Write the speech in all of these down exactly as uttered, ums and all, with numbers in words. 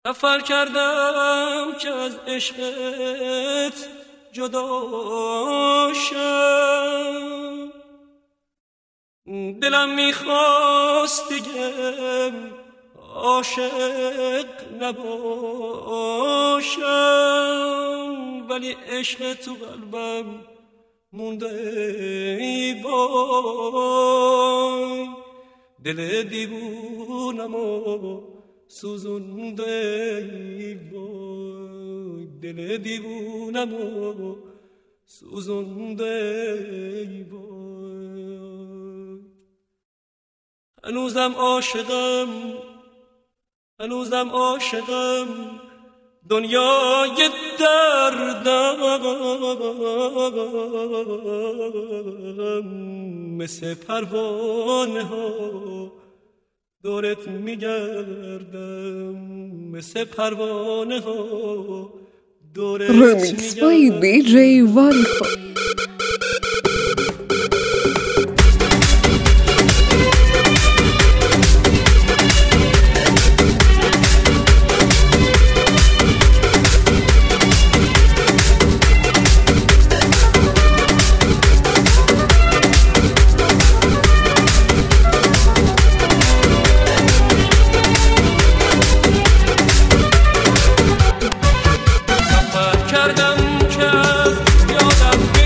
سفر کردم که از عشقت جدا شم، دلم میخواست دیگه عاشق نباشم، ولی عشق تو قلبم مونده ای وای، دل دیوونمو سوزونده ای وای، دل دیوونمو سوزونده ای وای. هنوزم عاشقم، هنوزم عاشقم، دنیای دردم مثل پروانه ها دورت میگردم، مثل پروانه ها دورت میگردم. Remix by دی جی والخو. کردم که یادم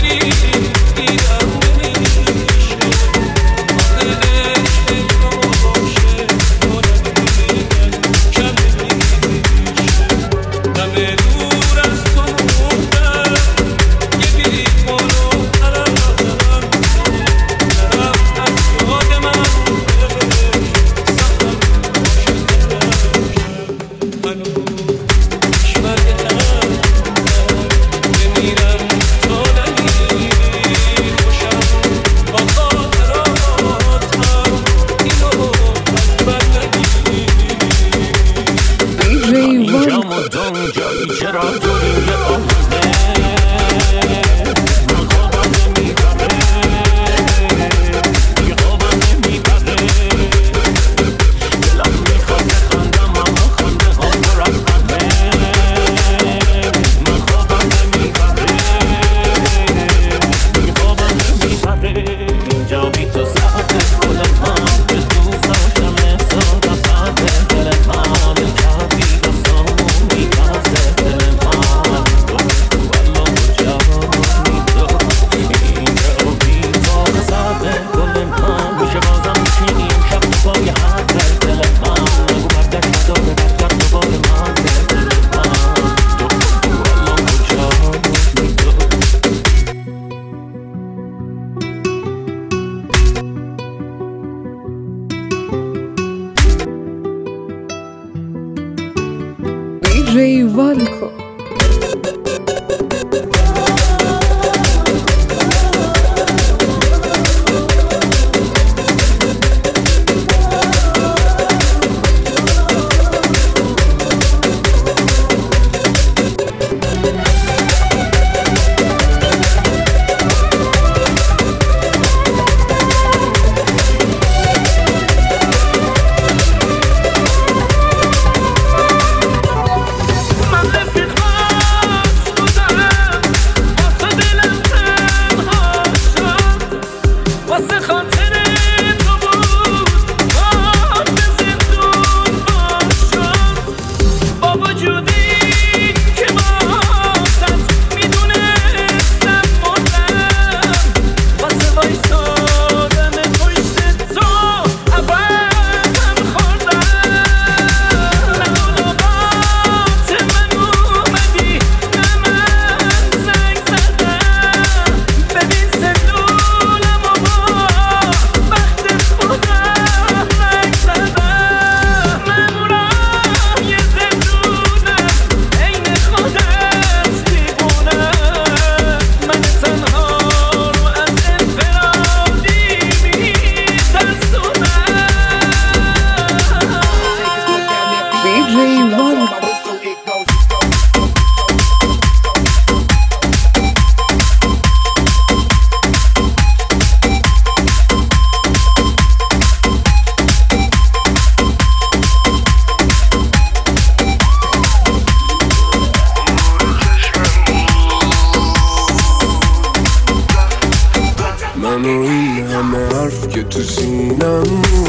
این همه حرف که تو سینم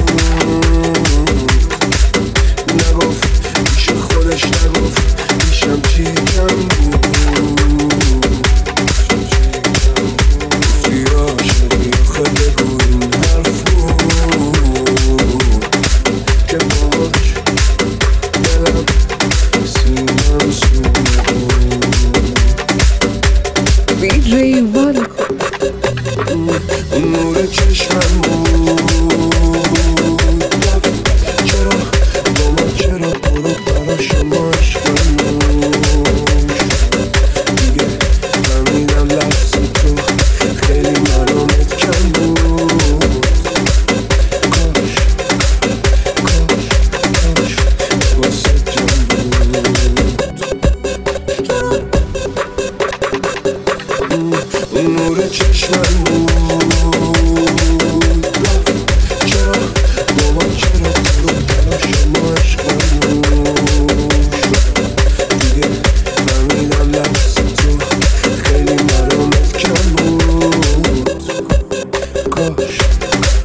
نگفت پیش خودش نگفت پیشم چی کم بود گفتی عاشقی آخه بگو این حرف بود که باش دلم سینم سونه بود دی جی والکو نور چشمم بود چرا با ما چرا برو برا شما عشقم دیگه فهمیدم لحظ تو خیلی مرامت کم بود کاش کاش کاش واسه جم بود نور چشمم بود چرا بابا چرا برو برا شما عشقم دیگه فهمیدم لحظ تو خیلی مرامت کم بود کاش